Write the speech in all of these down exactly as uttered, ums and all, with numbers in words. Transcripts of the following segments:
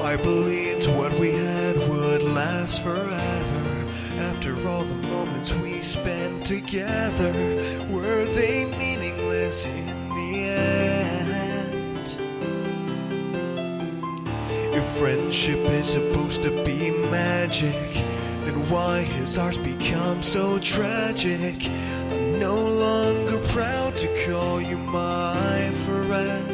I believed what we had would last forever. After all the moments we spent together, were they meaningless in the end? If friendship is supposed to be magic, then why has ours become so tragic? I'm no longer proud to call you my friend.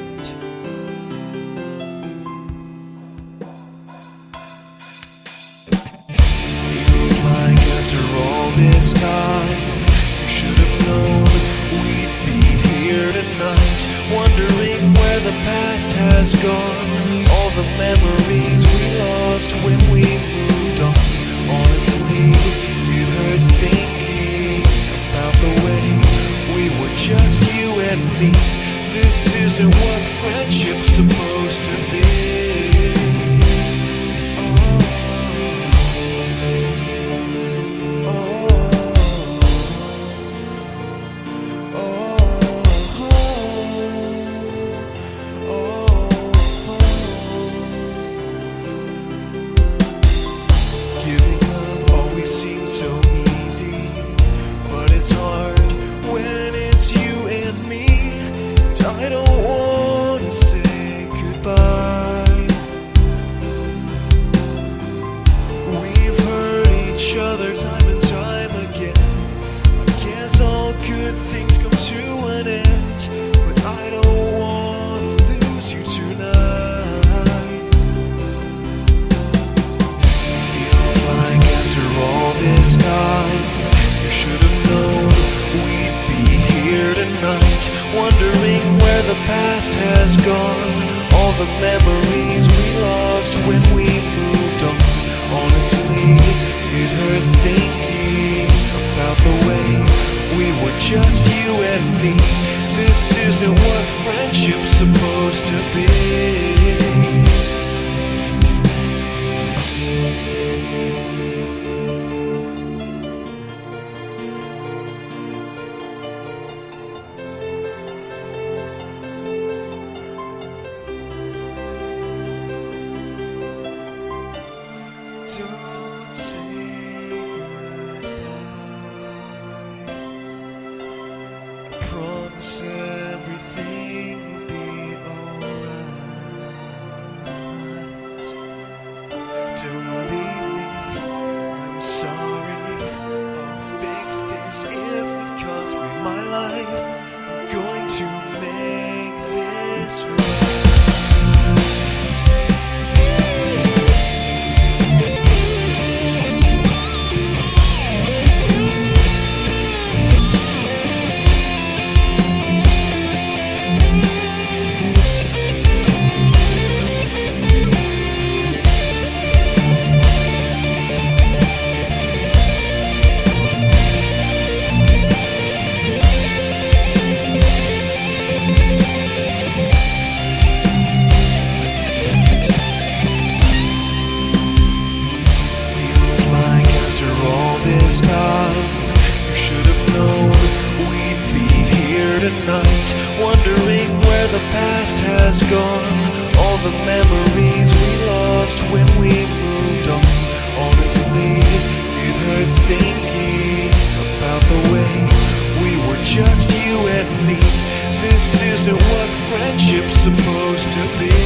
Feels like after all this time, you should have known we'd be here tonight, wondering where the past has gone, all the memories we lost when we moved on. Honestly, it hurts thinking about the way we were just you and me. This isn't what friendship's supposed to be. Seems so easy, but it's hard when it's you and me. And I don't want to say goodbye. We've hurt each other time and time again. I guess all good things come to an end, but I don't want to lose you tonight. Feels like after all this time, you should have known we'd be here tonight, wondering where the past has gone, all the memories we lost when we moved on. Honestly, it hurts thinking about the way we were just you and me. This isn't what friendship's supposed to be. Don't say goodbye. I promise everything will be alright. Don't leave me, I'm sorry. I'll fix this if it costs me my life. I'm going to make this right. You should have known we'd be here tonight, wondering where the past has gone, all the memories we lost when we moved on. Honestly, it hurts thinking about the way we were just you and me. This isn't what friendship's supposed to be.